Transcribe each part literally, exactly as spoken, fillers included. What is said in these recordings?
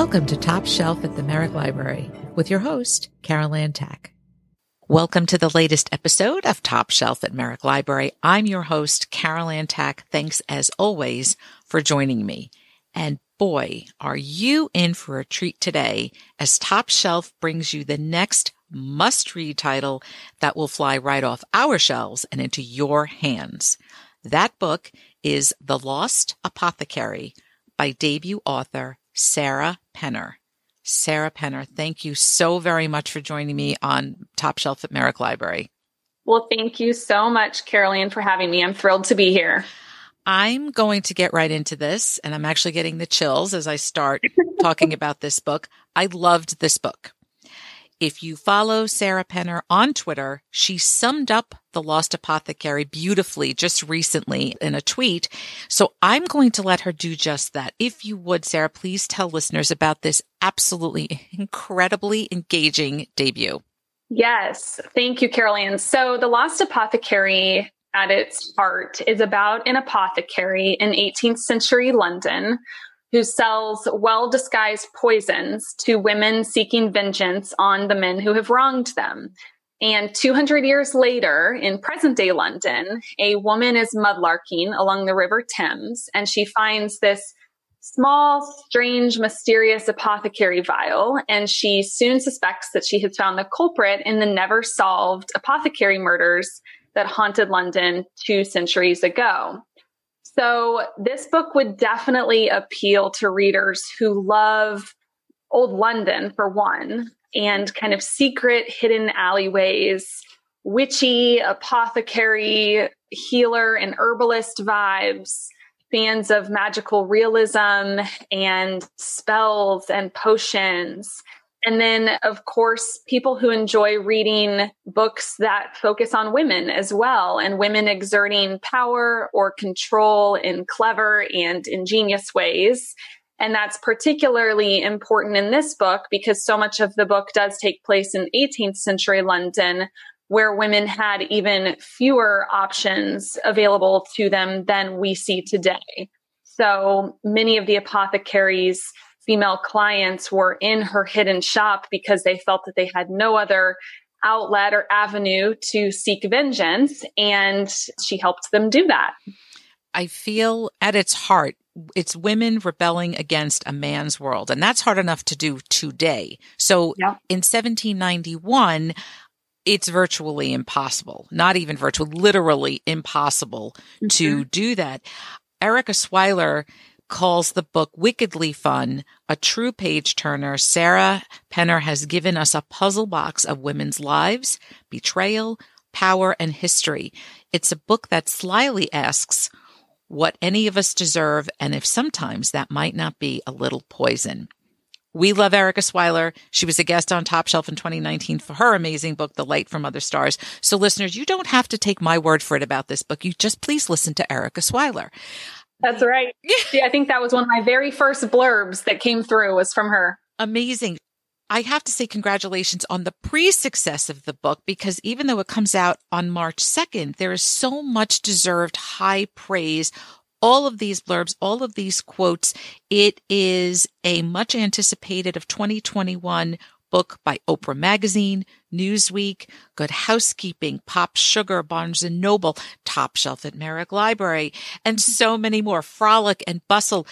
Welcome to Top Shelf at the Merrick Library with your host, Carol Ann Tack. Welcome to the latest episode of Top Shelf at Merrick Library. I'm your host, Carol Ann Tack. Thanks as always for joining me. And boy, are you in for a treat today as Top Shelf brings you the next must-read title that will fly right off our shelves and into your hands. That book is The Lost Apothecary by debut author Sarah Penner. Sarah Penner, thank you so very much for joining me on Top Shelf at Merrick Library. Well, thank you so much, Carol Ann, for having me. I'm thrilled to be here. I'm going to get right into this, and I'm actually getting the chills as I start talking about this book. I loved this book. If you follow Sarah Penner on Twitter, she summed up The Lost Apothecary beautifully just recently in a tweet. So I'm going to let her do just that. If you would, Sarah, please tell listeners about this absolutely incredibly engaging debut. Yes. Thank you, Carol Ann. So The Lost Apothecary at its heart is about an apothecary in eighteenth century London who sells well-disguised poisons to women seeking vengeance on the men who have wronged them. And two hundred years later, in present-day London, a woman is mudlarking along the River Thames, and she finds this small, strange, mysterious apothecary vial, and she soon suspects that she has found the culprit in the never-solved apothecary murders that haunted London two centuries ago. So this book would definitely appeal to readers who love old London, for one, and kind of secret hidden alleyways, witchy apothecary, healer, and herbalist vibes, fans of magical realism and spells and potions. And then, of course, people who enjoy reading books that focus on women as well, and women exerting power or control in clever and ingenious ways. And that's particularly important in this book because so much of the book does take place in eighteenth century London, where women had even fewer options available to them than we see today. So many of the apothecaries' female clients were in her hidden shop because they felt that they had no other outlet or avenue to seek vengeance, and she helped them do that. I feel at its heart, it's women rebelling against a man's world, and that's hard enough to do today. So yeah. In seventeen ninety-one, it's virtually impossible, not even virtual, literally impossible mm-hmm. to do that. Erica Swyler calls the book wickedly fun, a true page-turner. Sarah Penner has given us a puzzle box of women's lives, betrayal, power, and history. It's a book that slyly asks what any of us deserve, and if sometimes that might not be a little poison. We love Erica Swyler. She was a guest on Top Shelf in twenty nineteen for her amazing book, The Light from Other Stars. So listeners, you don't have to take my word for it about this book. You just please listen to Erica Swyler. That's right. Yeah, I think that was one of my very first blurbs that came through was from her. Amazing. I have to say congratulations on the pre-success of the book, because even though it comes out on March second, there is so much deserved high praise. All of these blurbs, all of these quotes. It is a much anticipated of twenty twenty-one book by Oprah Magazine, Newsweek, Good Housekeeping, Pop Sugar, Barnes and Noble, Top Shelf at Merrick Library, and so many more, Frolic and Bustle.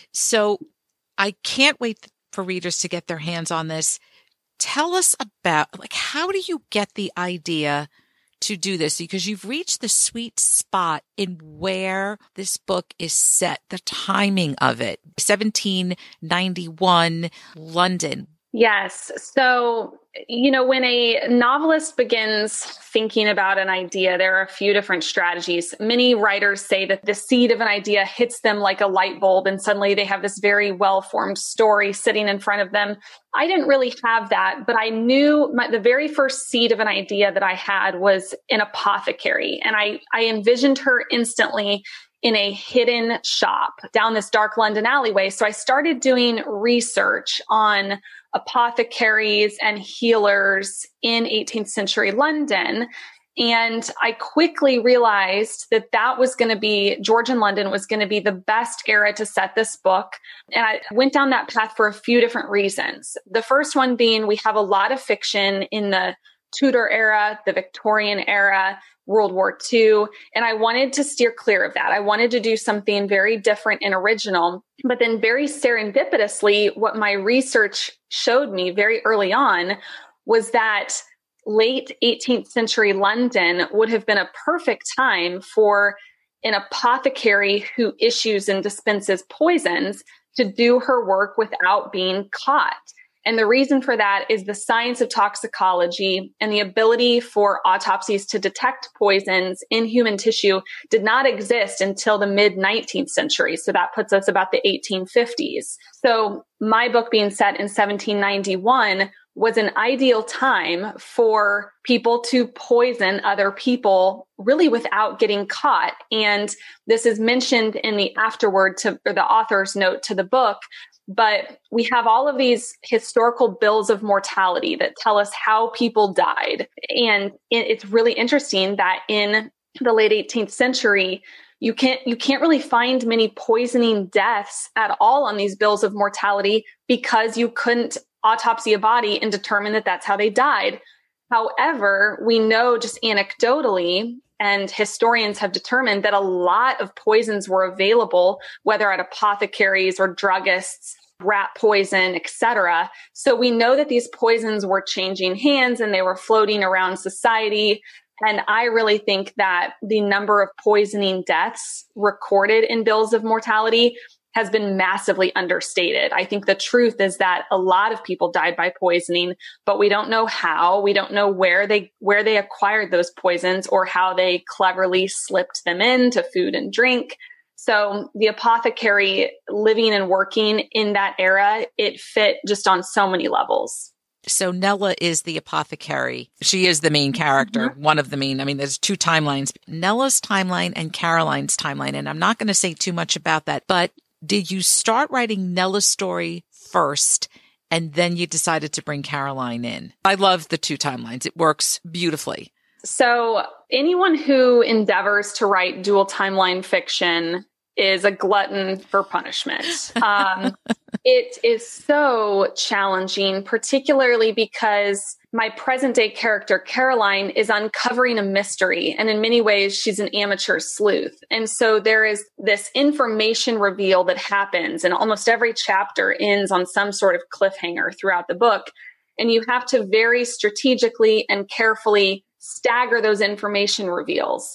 So I can't wait for readers to get their hands on this. Tell us about, like, how do you get the idea to do this? Because you've reached the sweet spot in where this book is set, the timing of it, seventeen ninety-one, London. Yes. So, you know, when a novelist begins thinking about an idea, there are a few different strategies. Many writers say that the seed of an idea hits them like a light bulb, and suddenly they have this very well-formed story sitting in front of them. I didn't really have that, but I knew my, the very first seed of an idea that I had was an apothecary. And I, I envisioned her instantly in a hidden shop down this dark London alleyway. So I started doing research on apothecaries and healers in eighteenth century London. And I quickly realized that that was going to be, Georgian London was going to be the best era to set this book. And I went down that path for a few different reasons. The first one being we have a lot of fiction in the Tudor era, the Victorian era, World War Two. And I wanted to steer clear of that. I wanted to do something very different and original. But then very serendipitously, what my research showed me very early on was that late eighteenth century London would have been a perfect time for an apothecary who issues and dispenses poisons to do her work without being caught. And the reason for that is the science of toxicology and the ability for autopsies to detect poisons in human tissue did not exist until the mid nineteenth century. So that puts us about the eighteen fifties. So my book being set in seventeen ninety-one was an ideal time for people to poison other people really without getting caught. And this is mentioned in the afterword to, or the author's note to the book. But we have all of these historical bills of mortality that tell us how people died. And it's really interesting that in the late eighteenth century, you can't, you can't really find many poisoning deaths at all on these bills of mortality because you couldn't autopsy a body and determine that that's how they died. However, we know just anecdotally, and historians have determined that a lot of poisons were available, whether at apothecaries or druggists, rat poison, et cetera. So we know that these poisons were changing hands and they were floating around society. And I really think that the number of poisoning deaths recorded in bills of mortality has been massively understated. I think the truth is that a lot of people died by poisoning, but we don't know how. We don't know where they where they acquired those poisons or how they cleverly slipped them into food and drink. So the apothecary living and working in that era, it fit just on so many levels. So Nella is the apothecary. She is the main character, mm-hmm. one of the main. I mean, there's two timelines, Nella's timeline and Caroline's timeline. And I'm not going to say too much about that, but did you start writing Nella's story first and then you decided to bring Caroline in? I love the two timelines. It works beautifully. So anyone who endeavors to write dual timeline fiction is a glutton for punishment. Um, it is so challenging, particularly because my present day character, Caroline, is uncovering a mystery. And in many ways, she's an amateur sleuth. And so there is this information reveal that happens, and almost every chapter ends on some sort of cliffhanger throughout the book. And you have to very strategically and carefully stagger those information reveals.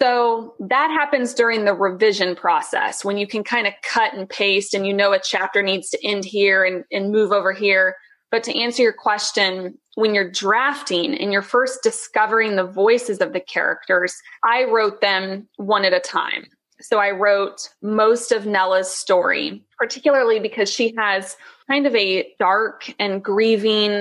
So that happens during the revision process when you can kind of cut and paste and you know a chapter needs to end here and, and move over here. But to answer your question, when you're drafting and you're first discovering the voices of the characters, I wrote them one at a time. So I wrote most of Nella's story, particularly because she has kind of a dark and grieving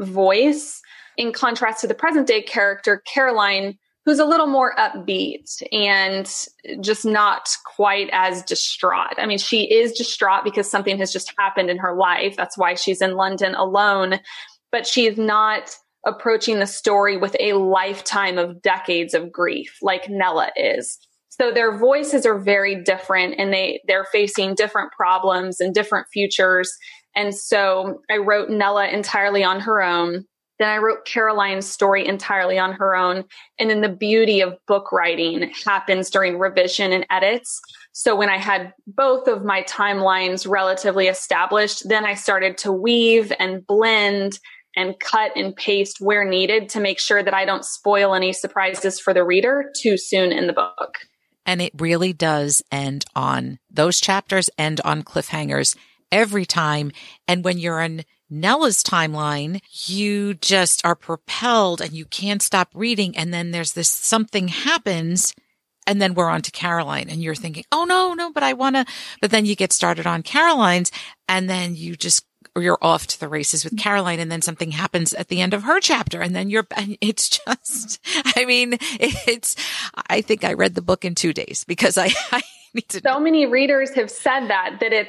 voice in contrast to the present day character, Caroline, who's a little more upbeat and just not quite as distraught. I mean, she is distraught because something has just happened in her life. That's why she's in London alone. But she is not approaching the story with a lifetime of decades of grief like Nella is. So their voices are very different and they, they're facing different problems and different futures. And so I wrote Nella entirely on her own. Then I wrote Caroline's story entirely on her own. And then the beauty of book writing happens during revision and edits. So when I had both of my timelines relatively established, then I started to weave and blend and cut and paste where needed to make sure that I don't spoil any surprises for the reader too soon in the book. And it really does end on, those chapters end on cliffhangers every time. And when you're in Nella's timeline, you just are propelled and you can't stop reading. And then there's this something happens and then we're on to Caroline and you're thinking, oh no, no, but I want to, but then you get started on Caroline's and then you just, or you're off to the races with Caroline and then something happens at the end of her chapter and then you're, and it's just, I mean, it's, I think I read the book in two days because I, I need to. So many readers have said that, that it's,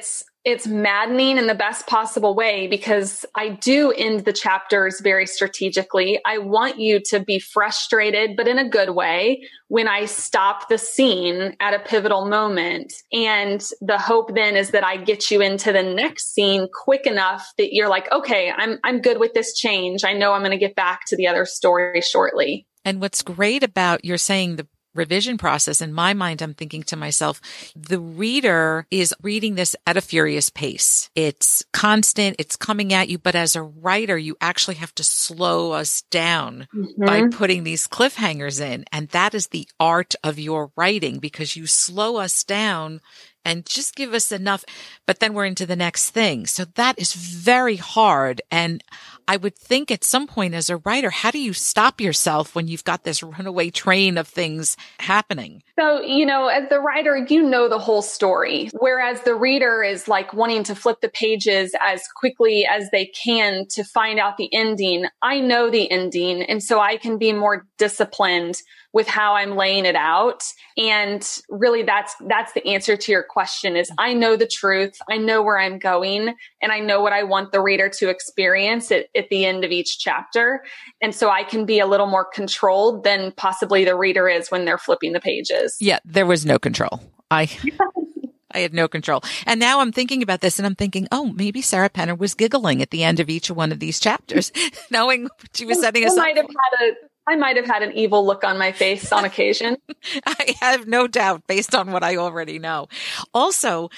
it's maddening in the best possible way because I do end the chapters very strategically. I want you to be frustrated, but in a good way, when I stop the scene at a pivotal moment. And the hope then is that I get you into the next scene quick enough that you're like, okay, I'm, I'm good with this change. I know I'm going to get back to the other story shortly. And what's great about you're saying the revision process, in my mind, I'm thinking to myself, the reader is reading this at a furious pace. It's constant, it's coming at you, but as a writer, you actually have to slow us down mm-hmm. by putting these cliffhangers in. And that is the art of your writing, because you slow us down and just give us enough, but then we're into the next thing. So that is very hard. And I would think at some point as a writer, how do you stop yourself when you've got this runaway train of things happening? So, you know, as the writer, you know the whole story, whereas the reader is like wanting to flip the pages as quickly as they can to find out the ending. I know the ending, and so I can be more disciplined with how I'm laying it out. And really that's, that's the answer to your question is I know the truth. I know where I'm going, and I know what I want the reader to experience at, at the end of each chapter. And so I can be a little more controlled than possibly the reader is when they're flipping the pages. Yeah, there was no control. I I had no control. And now I'm thinking about this and I'm thinking, oh, maybe Sarah Penner was giggling at the end of each one of these chapters, knowing she was setting us I up. Might have had a, I might have had an evil look on my face on occasion. I have no doubt based on what I already know. Also,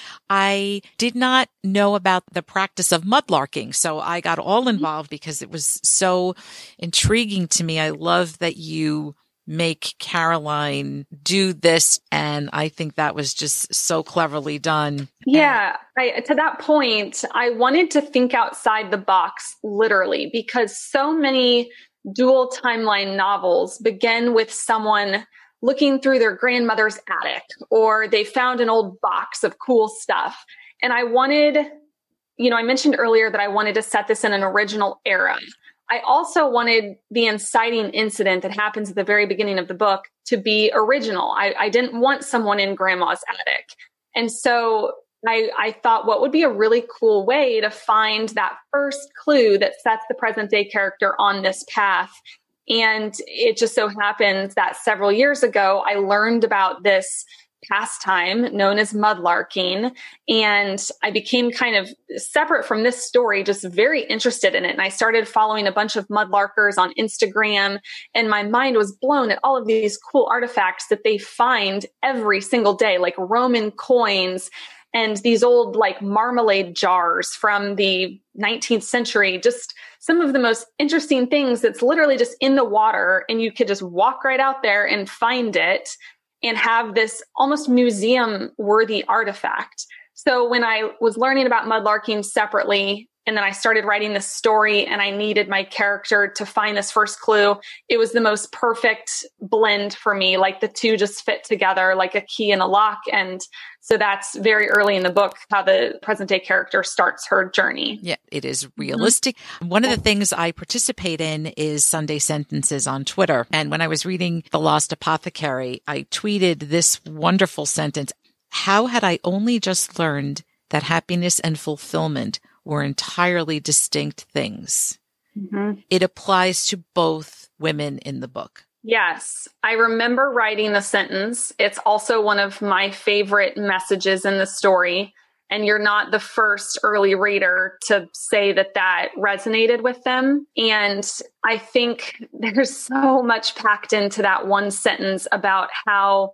I did not know about the practice of mudlarking. So I got all involved because it was so intriguing to me. I love that you make Caroline do this. And I think that was just so cleverly done. Yeah. I, to that point, I wanted to think outside the box, literally, because so many dual timeline novels begin with someone looking through their grandmother's attic, or they found an old box of cool stuff. And I wanted, you know, I mentioned earlier that I wanted to set this in an original era. I also wanted the inciting incident that happens at the very beginning of the book to be original. I, I didn't want someone in grandma's attic. And so I, I thought what would be a really cool way to find that first clue that sets the present day character on this path. And it just so happens that several years ago, I learned about this pastime known as mudlarking. And I became kind of separate from this story, just very interested in it. And I started following a bunch of mudlarkers on Instagram, and my mind was blown at all of these cool artifacts that they find every single day, like Roman coins and these old like marmalade jars from the nineteenth century, just some of the most interesting things that's literally just in the water, and you could just walk right out there and find it and have this almost museum worthy artifact. So when I was learning about mudlarking separately, and then I started writing this story and I needed my character to find this first clue, it was the most perfect blend for me. Like the two just fit together like a key and a lock. And so that's very early in the book, how the present day character starts her journey. Yeah, it is realistic. Mm-hmm. One of the things I participate in is Sunday Sentences on Twitter. And when I was reading The Lost Apothecary, I tweeted this wonderful sentence. How had I only just learned that happiness and fulfillment were entirely distinct things? Mm-hmm. It applies to both women in the book. Yes. I remember writing the sentence. It's also one of my favorite messages in the story. And you're not the first early reader to say that that resonated with them. And I think there's so much packed into that one sentence about how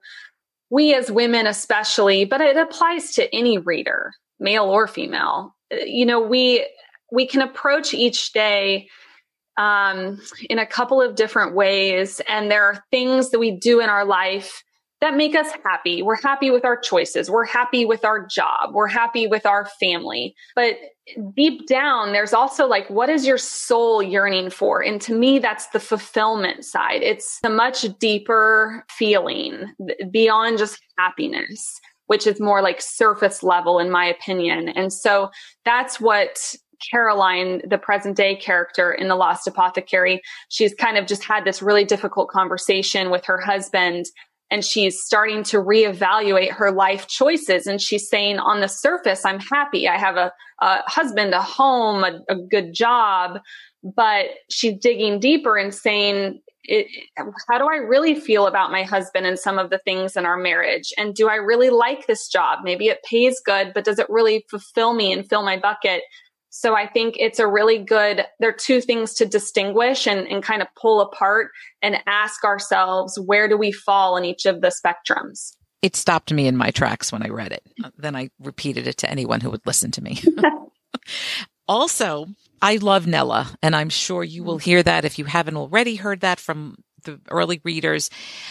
we as women especially, but it applies to any reader, male or female, you know, we we can approach each day um, in a couple of different ways. And there are things that we do in our life that make us happy. We're happy with our choices. We're happy with our job. We're happy with our family. But deep down, there's also like, what is your soul yearning for? And to me, that's the fulfillment side. It's a much deeper feeling beyond just happiness, which is more like surface level, in my opinion. And so that's what Caroline, the present day character in The Lost Apothecary, she's kind of just had this really difficult conversation with her husband. and she's starting to reevaluate her life choices. And she's saying, on the surface, I'm happy. I have a, a husband, a home, a, a good job. But she's digging deeper and saying, it, how do I really feel about my husband and some of the things in our marriage? And do I really like this job? Maybe it pays good, but does it really fulfill me and fill my bucket? So I think it's a really good, there are two things to distinguish and, and kind of pull apart and ask ourselves, where do we fall in each of the spectrums? It stopped me in my tracks when I read it. Then I repeated it to anyone who would listen to me. Also, I love Nella, and I'm sure you will hear that if you haven't already heard that from the early readers.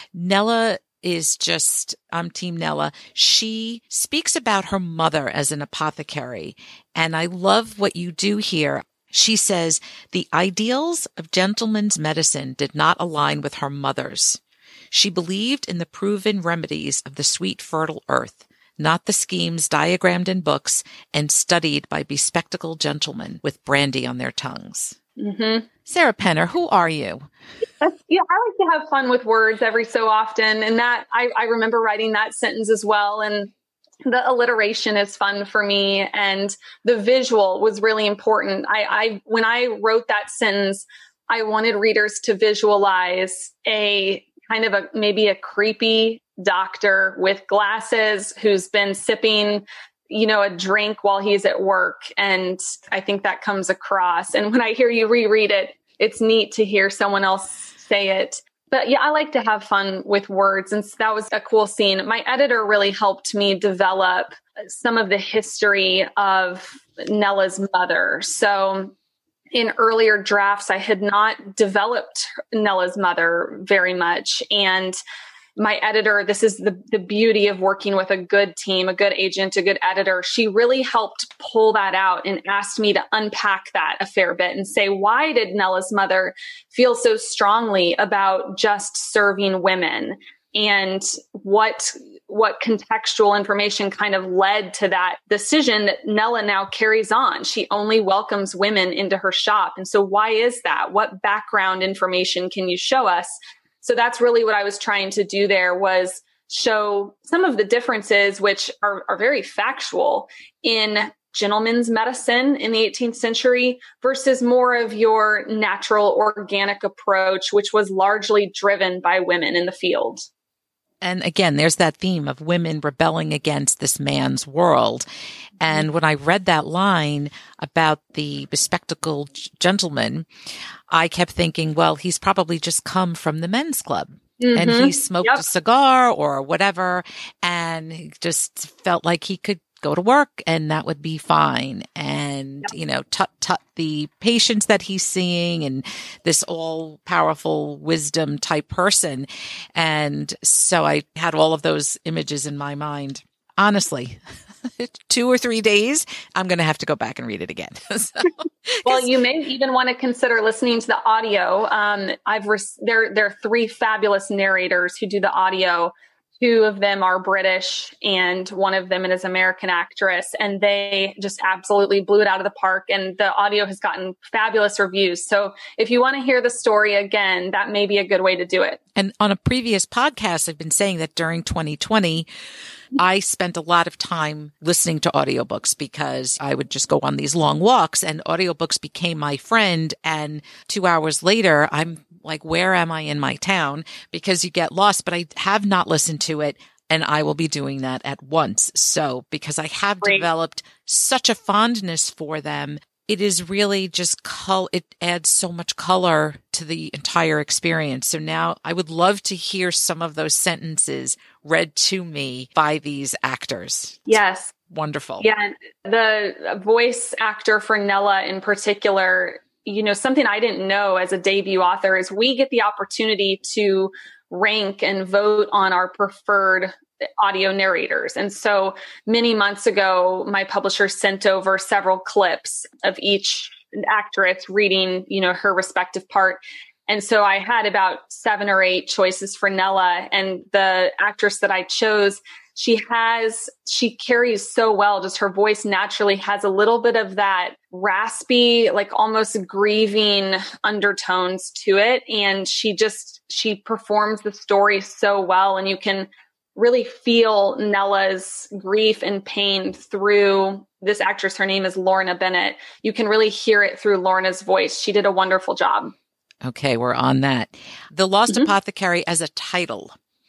Nella is just, I'm Team Nella. She speaks about her mother as an apothecary, and I love what you do here. She says, the ideals of gentleman's medicine did not align with her mother's. She believed in the proven remedies of the sweet, fertile earth, not the schemes diagrammed in books and studied by bespectacled gentlemen with brandy on their tongues. Mm-hmm. Sarah Penner, who are you? Yeah, I like to have fun with words every so often. And that I, I remember writing that sentence as well. And the alliteration is fun for me. And the visual was really important. I, I when I wrote that sentence, I wanted readers to visualize a kind of a maybe a creepy doctor with glasses who's been sipping, you know, a drink while he's at work. And I think that comes across. And when I hear you reread it, it's neat to hear someone else say it. But yeah, I like to have fun with words. And so that was a cool scene. My editor really helped me develop some of the history of Nella's mother. So in earlier drafts, I had not developed Nella's mother very much. And my editor, this is the, the beauty of working with a good team, a good agent, a good editor. She really helped pull that out and asked me to unpack that a fair bit and say, why did Nella's mother feel so strongly about just serving women? And what, what contextual information kind of led to that decision that Nella now carries on? She only welcomes women into her shop. And so why is that? What background information can you show us? So that's really what I was trying to do there, was show some of the differences, which are, are very factual, in gentleman's medicine in the eighteenth century versus more of your natural organic approach, which was largely driven by women in the field. And again, there's that theme of women rebelling against this man's world. And when I read that line about the bespectacled gentleman, I kept thinking, well, he's probably just come from the men's club. Mm-hmm. And he smoked yep. a cigar or whatever, and he just felt like he could go to work and that would be fine. And, yep. you know, tut tut the patients that he's seeing, and this all powerful wisdom type person. And so I had all of those images in my mind. Honestly, two or three days, I'm going to have to go back and read it again. so, well, you may even want to consider listening to the audio. Um, I've re- there there are three fabulous narrators who do the audio. Two of them are British and one of them is an American actress, and they just absolutely blew it out of the park. And the audio has gotten fabulous reviews. So if you want to hear the story again, that may be a good way to do it. And on a previous podcast, I've been saying that during twenty twenty, I spent a lot of time listening to audiobooks because I would just go on these long walks, and audiobooks became my friend. And two hours later, I'm like, where am I in my town? Because you get lost, but I have not listened to it, and I will be doing that at once. So because I have Great. developed such a fondness for them, it is really just col- it adds so much color to the entire experience. So now I would love to hear some of those sentences read to me by these actors. Yes. Wonderful. Yeah. The voice actor for Nella in particular, you know, something I didn't know as a debut author is we get the opportunity to rank and vote on our preferred audio narrators. And so many months ago, my publisher sent over several clips of each actress reading, you know, her respective part. And so I had about seven or eight choices for Nella, and the actress that I chose she has, she carries so well, just her voice naturally has a little bit of that raspy, like almost grieving undertones to it. And she just, she performs the story so well. And you can really feel Nella's grief and pain through this actress. Her name is Lorna Bennett. You can really hear it through Lorna's voice. She did a wonderful job. Okay, we're on that. The Lost mm-hmm. Apothecary as a title.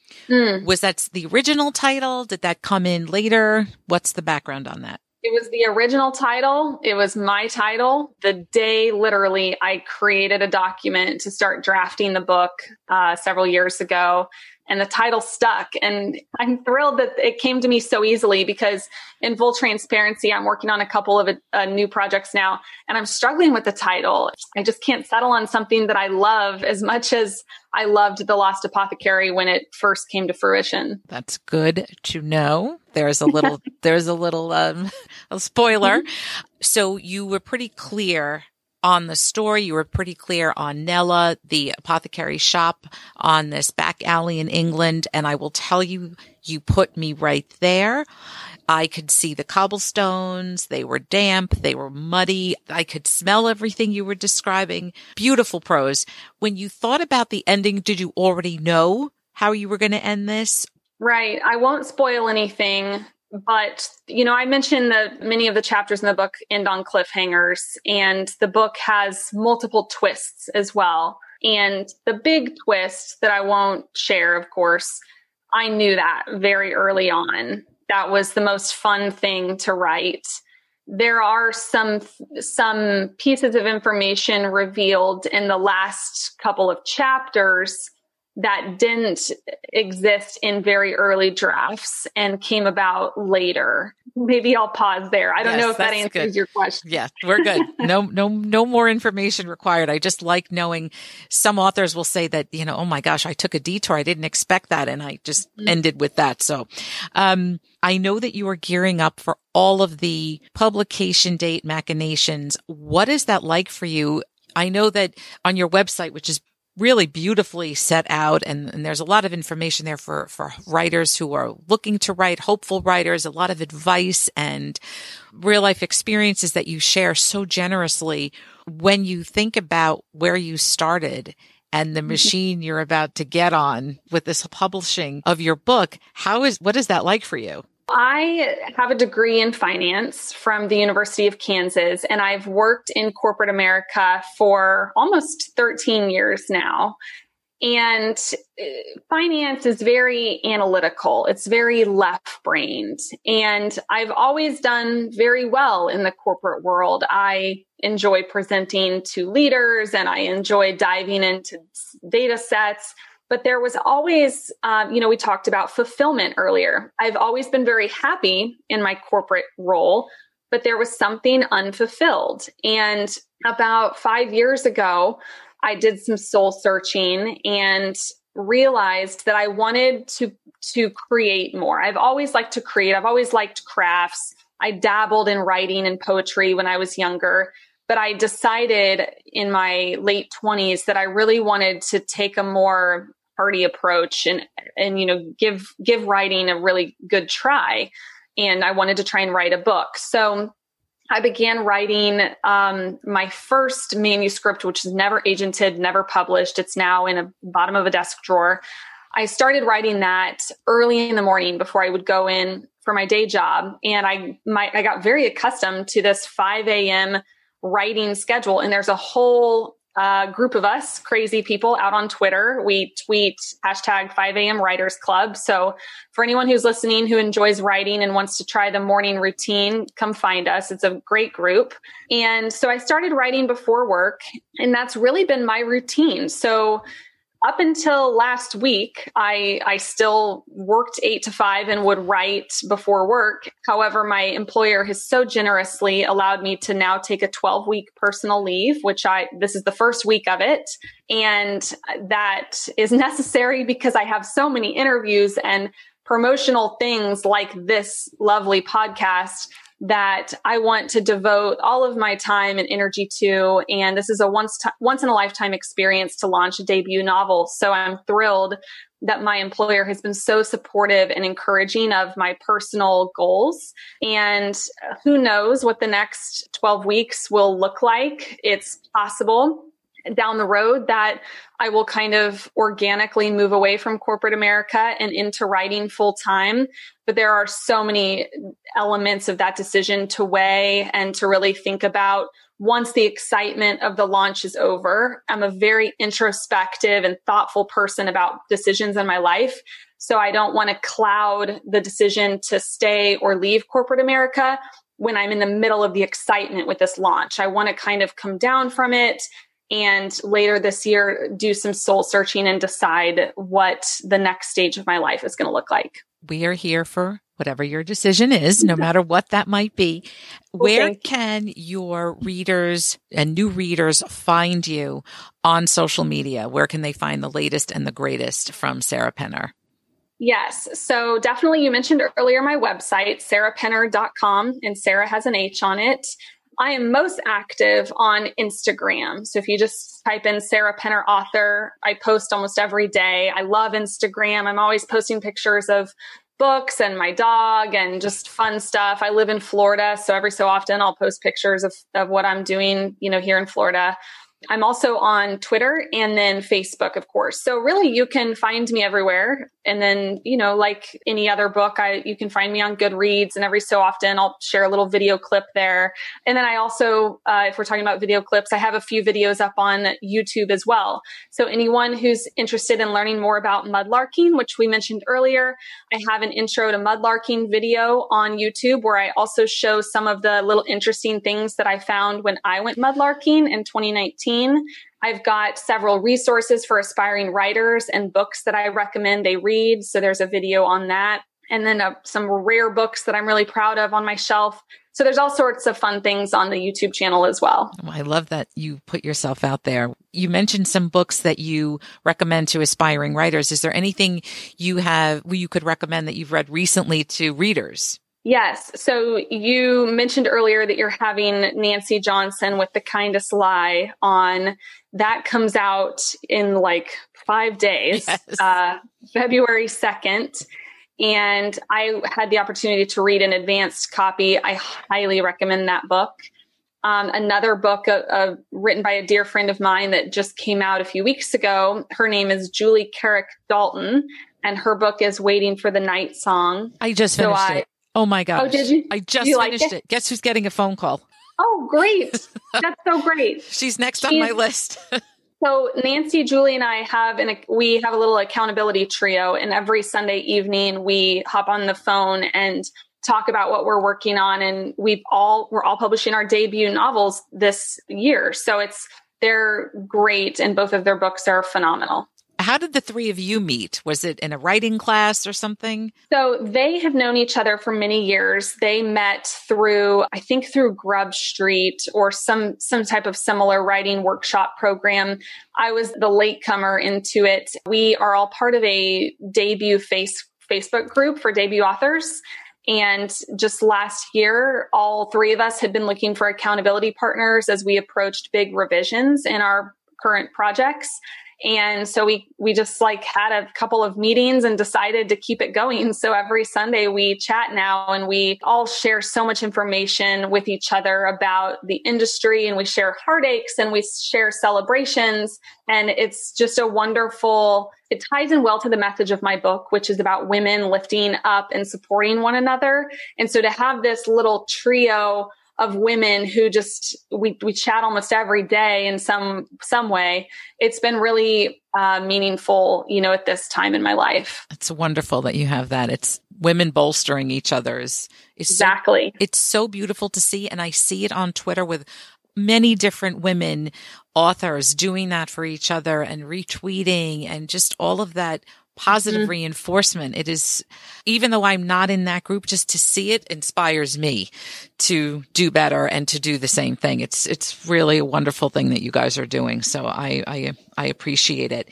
Mm. Was that the original title? Did that come in later? What's the background on that? It was the original title. It was my title. The day, literally, I created a document to start drafting the book uh, several years ago. And the title stuck. And I'm thrilled that it came to me so easily because in full transparency, I'm working on a couple of uh, new projects now, and I'm struggling with the title. I just can't settle on something that I love as much as I loved The Lost Apothecary when it first came to fruition. That's good to know. There's a little, there's a little, um, a spoiler. Mm-hmm. So you were pretty clear on the story. You were pretty clear on Nella, the apothecary shop on this back alley in England. And I will tell you, you put me right there. I could see the cobblestones. They were damp. They were muddy. I could smell everything you were describing. Beautiful prose. When you thought about the ending, did you already know how you were going to end this? Right. I won't spoil anything. But, you know, I mentioned that many of the chapters in the book end on cliffhangers, and the book has multiple twists as well. And the big twist that I won't share, of course, I knew that very early on. That was the most fun thing to write. There are some, some pieces of information revealed in the last couple of chapters that didn't exist in very early drafts and came about later. Maybe I'll pause there. I don't yes, know if that answers good. Your question. Yeah, we're good. No, no, no more information required. I just like knowing some authors will say that, you know, oh my gosh, I took a detour. I didn't expect that. And I just mm-hmm. ended with that. So, um, I know that you are gearing up for all of the publication date machinations. What is that like for you? I know that on your website, which is really beautifully set out. And, and there's a lot of information there for, for writers who are looking to write, hopeful writers, a lot of advice and real life experiences that you share so generously. When you think about where you started and the machine you're about to get on with this publishing of your book, how is, what is that like for you? I have a degree in finance from the University of Kansas, and I've worked in corporate America for almost thirteen years now. And finance is very analytical. It's very left-brained. And I've always done very well in the corporate world. I enjoy presenting to leaders, and I enjoy diving into data sets. But there was always, um, you know, we talked about fulfillment earlier. I've always been very happy in my corporate role, but there was something unfulfilled. And about five years ago, I did some soul searching and realized that I wanted to, to create more. I've always liked to create. I've always liked crafts. I dabbled in writing and poetry when I was younger. But I decided in my late twenties that I really wanted to take a more hearty approach and, and, you know, give, give writing a really good try. And I wanted to try and write a book. So I began writing um, my first manuscript, which is never agented, never published. It's now in a bottom of a desk drawer. I started writing that early in the morning before I would go in for my day job. And I, my, I got very accustomed to this five a.m. writing schedule. And there's a whole uh, group of us crazy people out on Twitter. We tweet hashtag five a.m. Writers Club. So for anyone who's listening who enjoys writing and wants to try the morning routine, come find us. It's a great group. And so I started writing before work, and that's really been my routine. So up until last week, I, I still worked eight to five and would write before work. However, my employer has so generously allowed me to now take a twelve week personal leave, which I, this is the first week of it. And that is necessary because I have so many interviews and promotional things like this lovely podcast that I want to devote all of my time and energy to. And this is a once, t- once in a lifetime experience to launch a debut novel. So I'm thrilled that my employer has been so supportive and encouraging of my personal goals. And who knows what the next twelve weeks will look like. It's possible down the road that I will kind of organically move away from corporate America and into writing full time. But there are so many elements of that decision to weigh and to really think about once the excitement of the launch is over. I'm a very introspective and thoughtful person about decisions in my life. So I don't want to cloud the decision to stay or leave corporate America when I'm in the middle of the excitement with this launch. I want to kind of come down from it and later this year do some soul searching and decide what the next stage of my life is going to look like. We are here for whatever your decision is, no matter what that might be. Where okay. can your readers and new readers find you on social media? Where can they find the latest and the greatest from Sarah Penner? Yes. So definitely, you mentioned earlier my website, sarah penner dot com, and Sarah has an H on it. I am most active on Instagram. So if you just type in Sarah Penner author, I post almost every day. I love Instagram. I'm always posting pictures of books and my dog and just fun stuff. I live in Florida, so every so often I'll post pictures of, of what I'm doing, you know, here in Florida. I'm also on Twitter and then Facebook, of course. So really you can find me everywhere. And then, you know, like any other book, I, you can find me on Goodreads, and every so often I'll share a little video clip there. And then I also, uh, if we're talking about video clips, I have a few videos up on YouTube as well. So anyone who's interested in learning more about mudlarking, which we mentioned earlier, I have an intro to mudlarking video on YouTube where I also show some of the little interesting things that I found when I went mudlarking in twenty nineteen. I've got several resources for aspiring writers and books that I recommend they read. So there's a video on that. And then uh, some rare books that I'm really proud of on my shelf. So there's all sorts of fun things on the YouTube channel as well. Oh, I love that you put yourself out there. You mentioned some books that you recommend to aspiring writers. Is there anything you have you could recommend that you've read recently to readers? Yes. So you mentioned earlier that you're having Nancy Johnson with The Kindest Lie on. That comes out in like five days, yes. uh, February second. And I had the opportunity to read an advanced copy. I highly recommend that book. Um, another book uh, uh, written by a dear friend of mine that just came out a few weeks ago. Her name is Julie Carrick Dalton, and her book is Waiting for the Night Song. I just finished so I, it. Oh my gosh. Oh, did you? I just you finished like it? it. Guess who's getting a phone call? Oh, great. That's so great. She's next on my list. So Nancy, Julie, and I have an, we have a little accountability trio, and every Sunday evening we hop on the phone and talk about what we're working on. And we've all, we're all publishing our debut novels this year. So it's, they're great. And both of their books are phenomenal. How did the three of you meet? Was it in a writing class or something? So they have known each other for many years. They met through, I think through Grub Street or some, some type of similar writing workshop program. I was the latecomer into it. We are all part of a debut face, Facebook group for debut authors. And just last year, all three of us had been looking for accountability partners as we approached big revisions in our current projects. And so we, we just like had a couple of meetings and decided to keep it going. So every Sunday we chat now, and we all share so much information with each other about the industry, and we share heartaches and we share celebrations. And it's just a wonderful, it ties in well to the message of my book, which is about women lifting up and supporting one another. And so to have this little trio of women who just, we, we chat almost every day in some, some way. It's been really uh, meaningful, you know, at this time in my life. It's wonderful that you have that. It's women bolstering each other's. It's exactly. So, it's so beautiful to see. And I see it on Twitter with many different women authors doing that for each other and retweeting and just all of that positive mm-hmm. reinforcement. It is, even though I'm not in that group, just to see it inspires me to do better and to do the same thing. It's, it's really a wonderful thing that you guys are doing. So I, I, I appreciate it.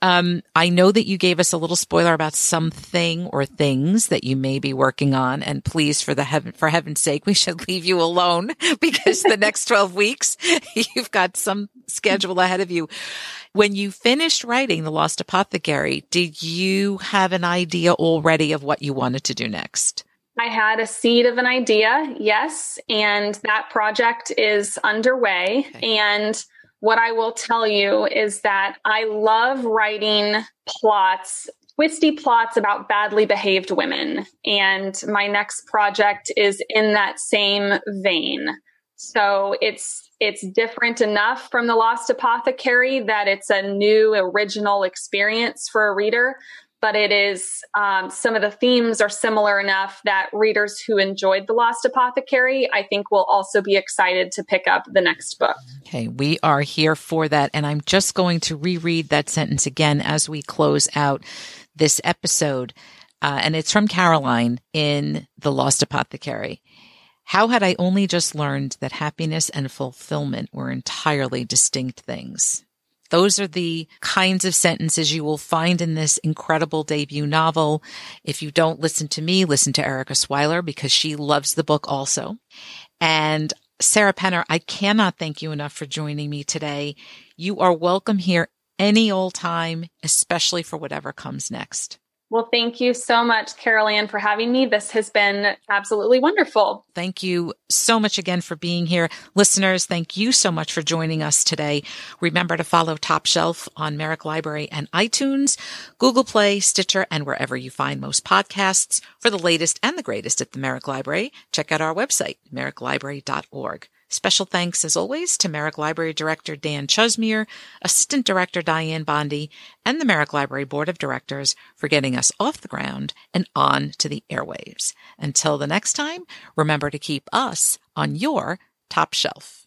Um, I know that you gave us a little spoiler about something or things that you may be working on. And please, for the heaven, for heaven's sake, we should leave you alone because the next twelve weeks, you've got some schedule ahead of you. When you finished writing The Lost Apothecary, did you have an idea already of what you wanted to do next? I had a seed of an idea, yes, and that project is underway. Okay. And what I will tell you is that I love writing plots, twisty plots about badly behaved women. And my next project is in that same vein. So it's it's different enough from The Lost Apothecary that it's a new, original experience for a reader. But it is, um, some of the themes are similar enough that readers who enjoyed The Lost Apothecary, I think, will also be excited to pick up the next book. Okay, we are here for that. And I'm just going to reread that sentence again as we close out this episode. Uh, and it's from Caroline in The Lost Apothecary. How had I only just learned that happiness and fulfillment were entirely distinct things? Those are the kinds of sentences you will find in this incredible debut novel. If you don't listen to me, listen to Erica Swiler because she loves the book also. And Sarah Penner, I cannot thank you enough for joining me today. You are welcome here any old time, especially for whatever comes next. Well, thank you so much, Carol Ann, for having me. This has been absolutely wonderful. Thank you so much again for being here. Listeners, thank you so much for joining us today. Remember to follow Top Shelf on Merrick Library and iTunes, Google Play, Stitcher, and wherever you find most podcasts. For the latest and the greatest at the Merrick Library, check out our website, merrick library dot org. Special thanks, as always, to Merrick Library Director Dan Chusmier, Assistant Director Diane Bondi, and the Merrick Library Board of Directors for getting us off the ground and on to the airwaves. Until the next time, remember to keep us on your top shelf.